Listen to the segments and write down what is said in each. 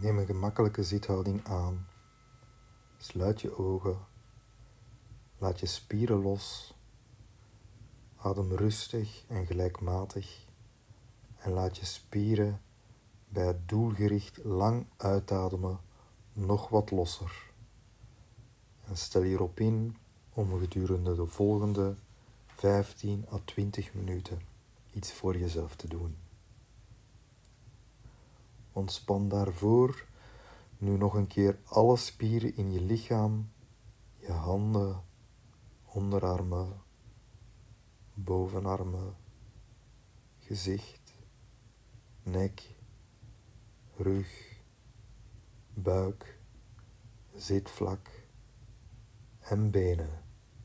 Neem een gemakkelijke zithouding aan. Sluit je ogen. Laat je spieren los. Adem rustig en gelijkmatig. En laat je spieren bij het doelgericht lang uitademen nog wat losser. En stel hierop in om gedurende de volgende 15 à 20 minuten iets voor jezelf te doen. Ontspan daarvoor nu nog een keer alle spieren in je lichaam, je handen, onderarmen, bovenarmen, gezicht, nek, rug, buik, zitvlak en benen.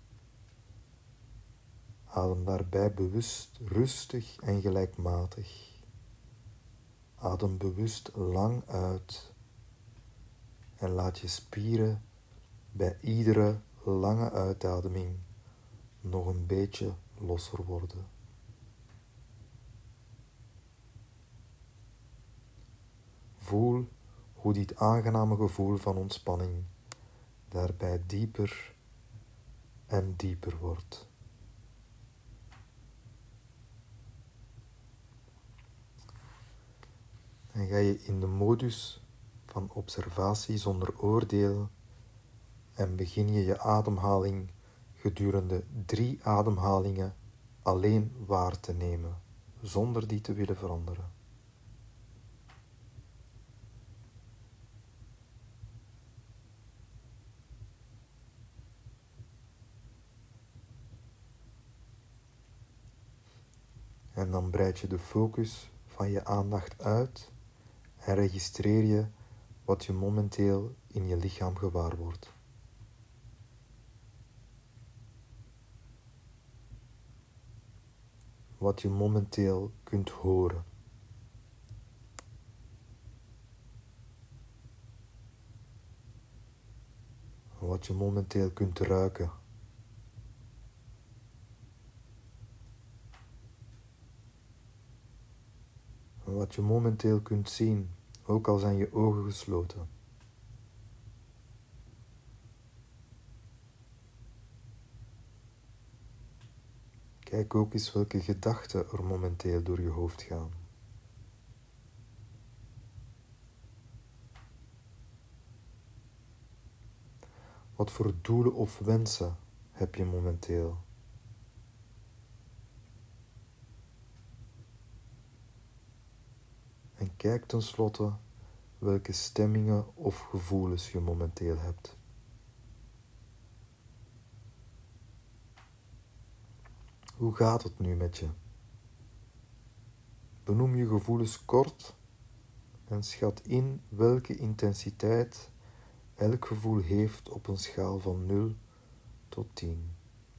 Adem daarbij bewust rustig en gelijkmatig. Adem bewust lang uit en laat je spieren bij iedere lange uitademing nog een beetje losser worden. Voel hoe dit aangename gevoel van ontspanning daarbij dieper en dieper wordt. En ga je in de modus van observatie zonder oordeel en begin je ademhaling gedurende 3 ademhalingen alleen waar te nemen, zonder die te willen veranderen. En dan breid je de focus van je aandacht uit en registreer je wat je momenteel in je lichaam gewaar wordt. Wat je momenteel kunt horen. Wat je momenteel kunt ruiken. Wat je momenteel kunt zien, ook al zijn je ogen gesloten. Kijk ook eens welke gedachten er momenteel door je hoofd gaan. Wat voor doelen of wensen heb je momenteel? En kijk tenslotte welke stemmingen of gevoelens je momenteel hebt. Hoe gaat het nu met je? Benoem je gevoelens kort en schat in welke intensiteit elk gevoel heeft op een schaal van 0 tot 10.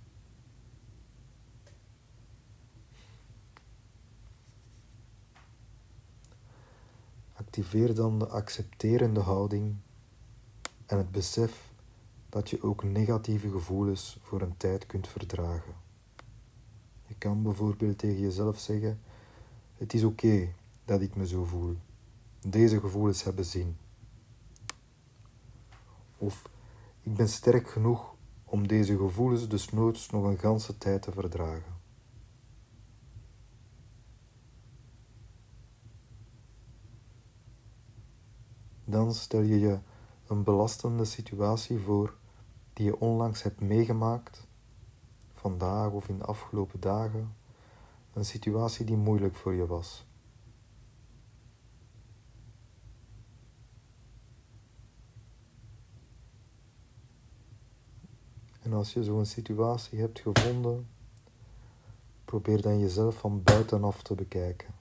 Activeer dan de accepterende houding en het besef dat je ook negatieve gevoelens voor een tijd kunt verdragen. Je kan bijvoorbeeld tegen jezelf zeggen: het is oké dat ik me zo voel. Deze gevoelens hebben zin. Of ik ben sterk genoeg om deze gevoelens desnoods nog een ganse tijd te verdragen. Dan stel je je een belastende situatie voor die je onlangs hebt meegemaakt, vandaag of in de afgelopen dagen, een situatie die moeilijk voor je was. En als je zo'n situatie hebt gevonden, probeer dan jezelf van buitenaf te bekijken.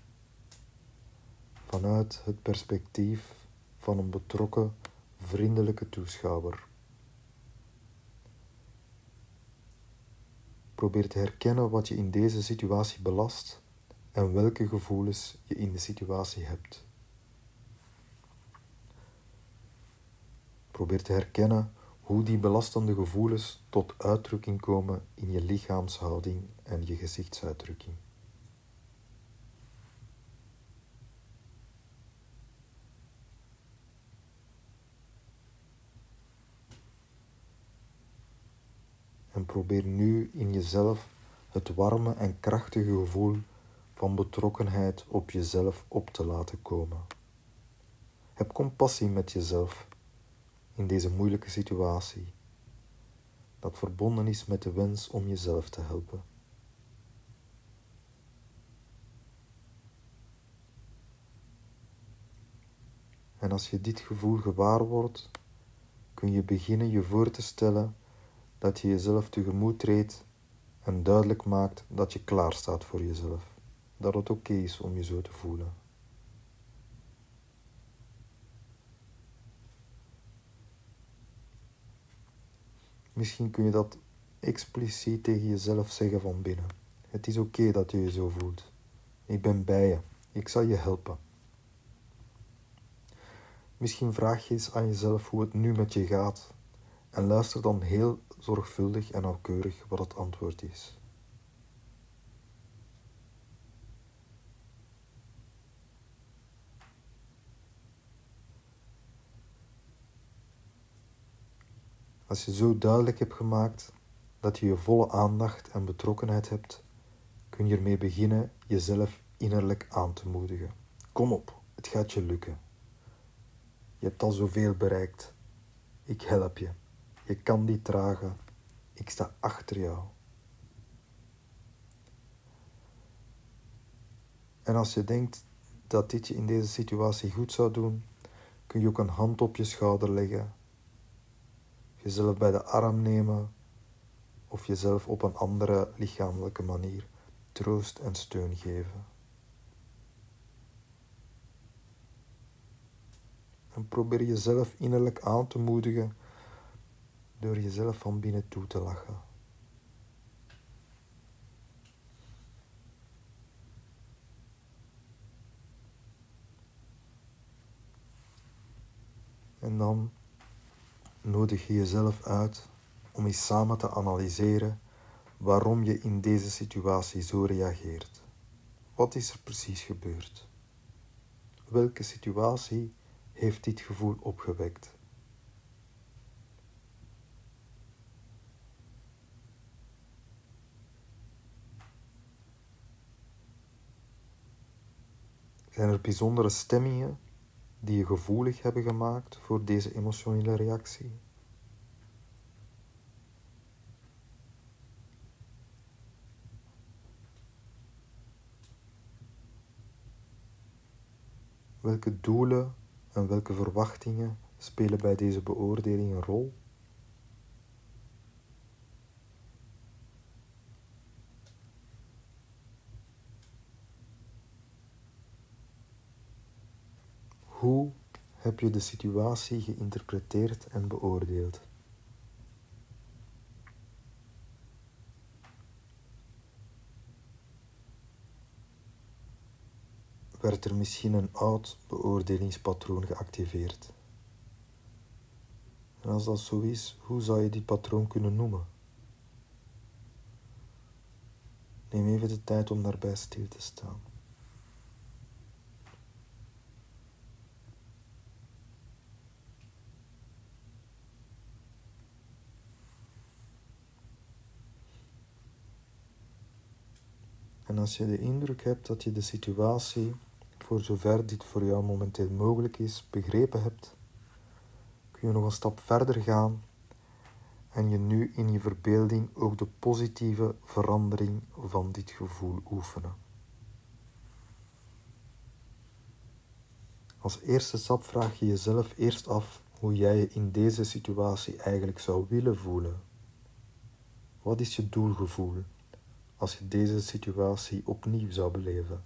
Vanuit het perspectief van een betrokken, vriendelijke toeschouwer. Probeer te herkennen wat je in deze situatie belast en welke gevoelens je in de situatie hebt. Probeer te herkennen hoe die belastende gevoelens tot uitdrukking komen in je lichaamshouding en je gezichtsuitdrukking. en probeer nu in jezelf het warme en krachtige gevoel van betrokkenheid op jezelf op te laten komen. Heb compassie met jezelf in deze moeilijke situatie, dat verbonden is met de wens om jezelf te helpen. En als je dit gevoel gewaar wordt, kun je beginnen je voor te stellen dat je jezelf tegemoet treedt en duidelijk maakt dat je klaar staat voor jezelf. Dat het oké is om je zo te voelen. Misschien kun je dat expliciet tegen jezelf zeggen van binnen. Het is oké dat je je zo voelt. Ik ben bij je. Ik zal je helpen. Misschien vraag je eens aan jezelf hoe het nu met je gaat en luister dan heel zorgvuldig en nauwkeurig wat het antwoord is. Als je zo duidelijk hebt gemaakt dat je je volle aandacht en betrokkenheid hebt, kun je ermee beginnen jezelf innerlijk aan te moedigen. Kom op, het gaat je lukken. Je hebt al zoveel bereikt. Ik help je. Je kan dit dragen. Ik sta achter jou. En als je denkt dat dit je in deze situatie goed zou doen, kun je ook een hand op je schouder leggen, jezelf bij de arm nemen of jezelf op een andere lichamelijke manier troost en steun geven. En probeer jezelf innerlijk aan te moedigen door jezelf van binnen toe te lachen. En dan nodig je jezelf uit om eens samen te analyseren waarom je in deze situatie zo reageert. Wat is er precies gebeurd? Welke situatie heeft dit gevoel opgewekt? Zijn er bijzondere stemmingen die je gevoelig hebben gemaakt voor deze emotionele reactie? Welke doelen en welke verwachtingen spelen bij deze beoordeling een rol? Hoe heb je de situatie geïnterpreteerd en beoordeeld? Werd er misschien een oud beoordelingspatroon geactiveerd? En als dat zo is, hoe zou je die patroon kunnen noemen? Neem even de tijd om daarbij stil te staan. En als je de indruk hebt dat je de situatie, voor zover dit voor jou momenteel mogelijk is, begrepen hebt, kun je nog een stap verder gaan en je nu in je verbeelding ook de positieve verandering van dit gevoel oefenen. Als eerste stap vraag je jezelf eerst af hoe jij je in deze situatie eigenlijk zou willen voelen. Wat is je doelgevoel als je deze situatie opnieuw zou beleven?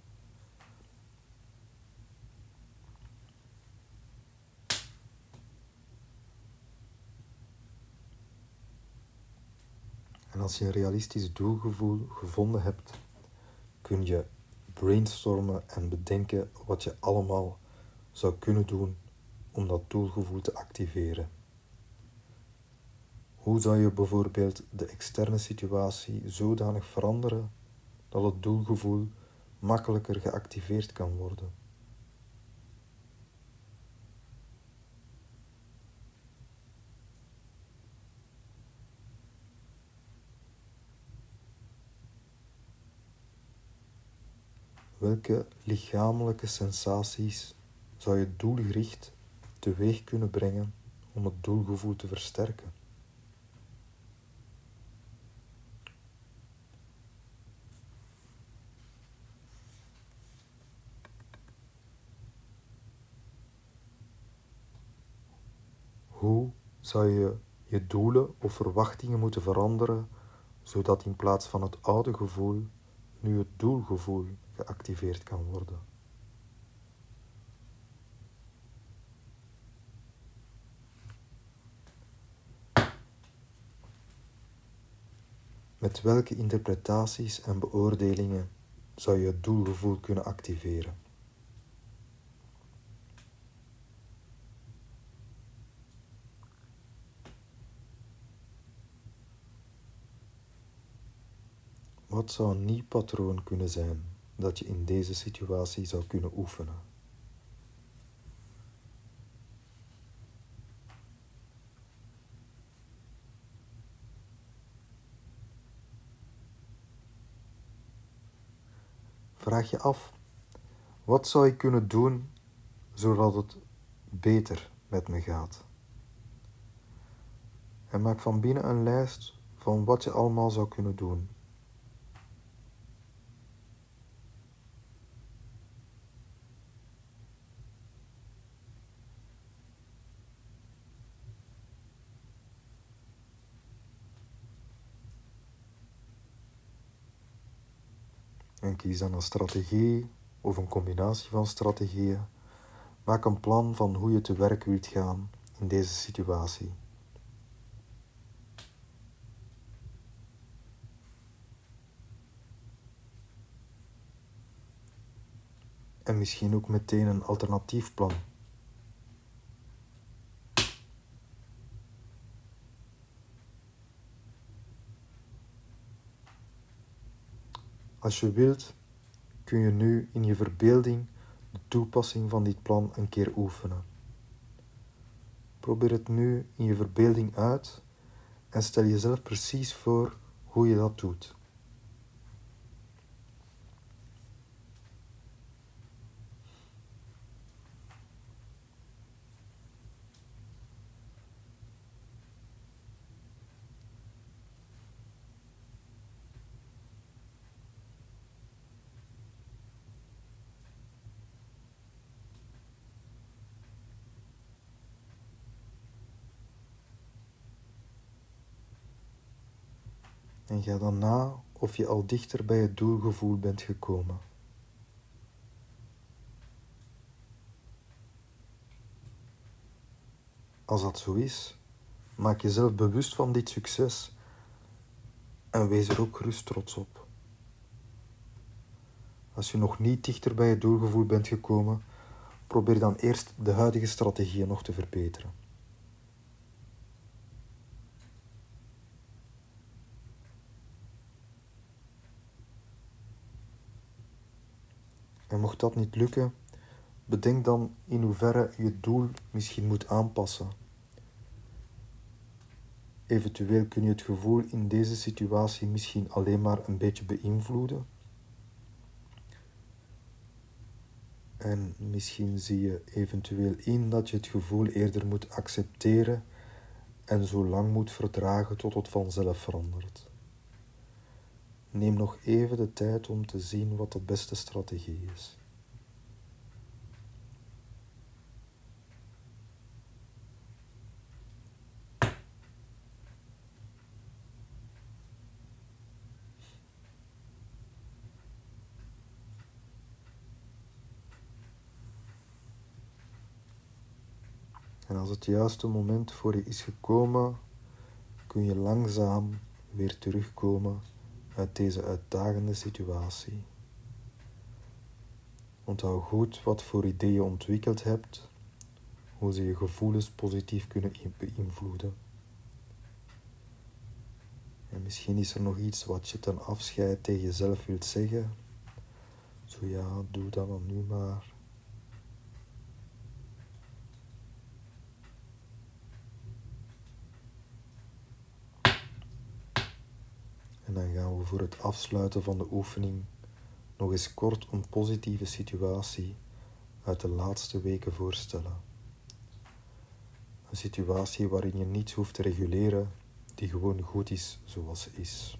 En als je een realistisch doelgevoel gevonden hebt, kun je brainstormen en bedenken wat je allemaal zou kunnen doen om dat doelgevoel te activeren. Hoe zou je bijvoorbeeld de externe situatie zodanig veranderen dat het doelgevoel makkelijker geactiveerd kan worden? Welke lichamelijke sensaties zou je doelgericht teweeg kunnen brengen om het doelgevoel te versterken? Hoe zou je je doelen of verwachtingen moeten veranderen, zodat in plaats van het oude gevoel nu het doelgevoel geactiveerd kan worden? Met welke interpretaties en beoordelingen zou je het doelgevoel kunnen activeren? Wat zou een nieuw patroon kunnen zijn dat je in deze situatie zou kunnen oefenen? Vraag je af, wat zou ik kunnen doen zodat het beter met me gaat? En maak van binnen een lijst van wat je allemaal zou kunnen doen. En kies dan een strategie of een combinatie van strategieën. Maak een plan van hoe je te werk wilt gaan in deze situatie. En misschien ook meteen een alternatief plan. Als je wilt, kun je nu in je verbeelding de toepassing van dit plan een keer oefenen. Probeer het nu in je verbeelding uit en stel jezelf precies voor hoe je dat doet. En ga dan na of je al dichter bij het doelgevoel bent gekomen. Als dat zo is, maak jezelf bewust van dit succes en wees er ook gerust trots op. Als je nog niet dichter bij het doelgevoel bent gekomen, probeer dan eerst de huidige strategieën nog te verbeteren. En mocht dat niet lukken, bedenk dan in hoeverre je het doel misschien moet aanpassen. Eventueel kun je het gevoel in deze situatie misschien alleen maar een beetje beïnvloeden. En misschien zie je eventueel in dat je het gevoel eerder moet accepteren en zo lang moet verdragen tot het vanzelf verandert. Neem nog even de tijd om te zien wat de beste strategie is. En als het juiste moment voor je is gekomen, kun je langzaam weer terugkomen uit deze uitdagende situatie. Onthoud goed wat voor ideeën je ontwikkeld hebt, hoe ze je gevoelens positief kunnen beïnvloeden. En misschien is er nog iets wat je ten afscheid tegen jezelf wilt zeggen. Zo ja, doe dat dan nu maar. En dan gaan we voor het afsluiten van de oefening nog eens kort een positieve situatie uit de laatste weken voorstellen. Een situatie waarin je niets hoeft te reguleren, die gewoon goed is zoals ze is.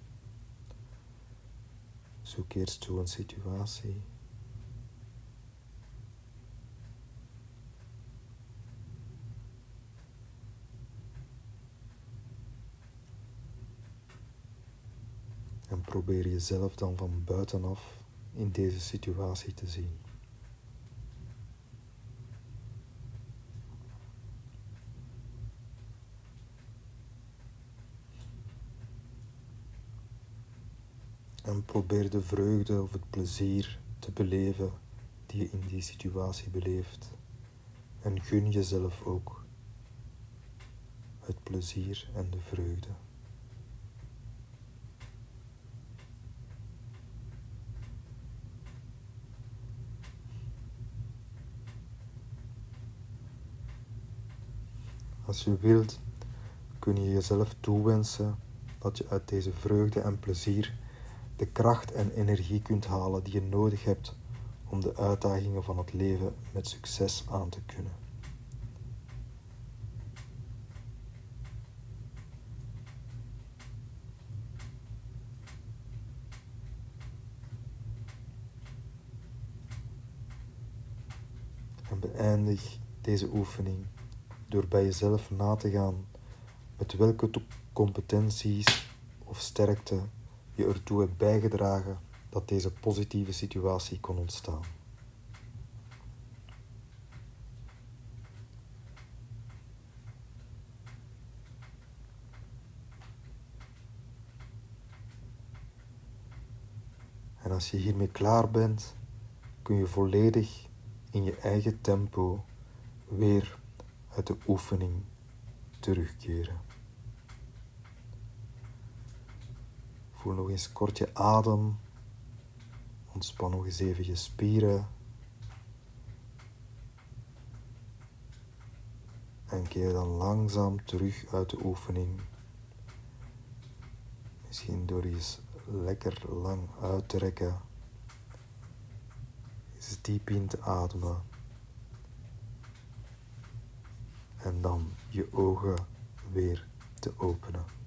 Zoek eerst zo'n situatie. En probeer jezelf dan van buitenaf in deze situatie te zien. En probeer de vreugde of het plezier te beleven die je in die situatie beleeft. En gun jezelf ook het plezier en de vreugde. Als je wilt, kun je jezelf toewensen dat je uit deze vreugde en plezier de kracht en energie kunt halen die je nodig hebt om de uitdagingen van het leven met succes aan te kunnen. En beëindig deze oefening door bij jezelf na te gaan met welke competenties of sterkte je ertoe hebt bijgedragen dat deze positieve situatie kon ontstaan. En als je hiermee klaar bent, kun je volledig in je eigen tempo weer uit de oefening terugkeren. Voel nog eens kort je adem. Ontspan nog eens even je spieren. En keer dan langzaam terug uit de oefening. Misschien door eens lekker lang uit te rekken. Eens diep in te ademen. En dan je ogen weer te openen.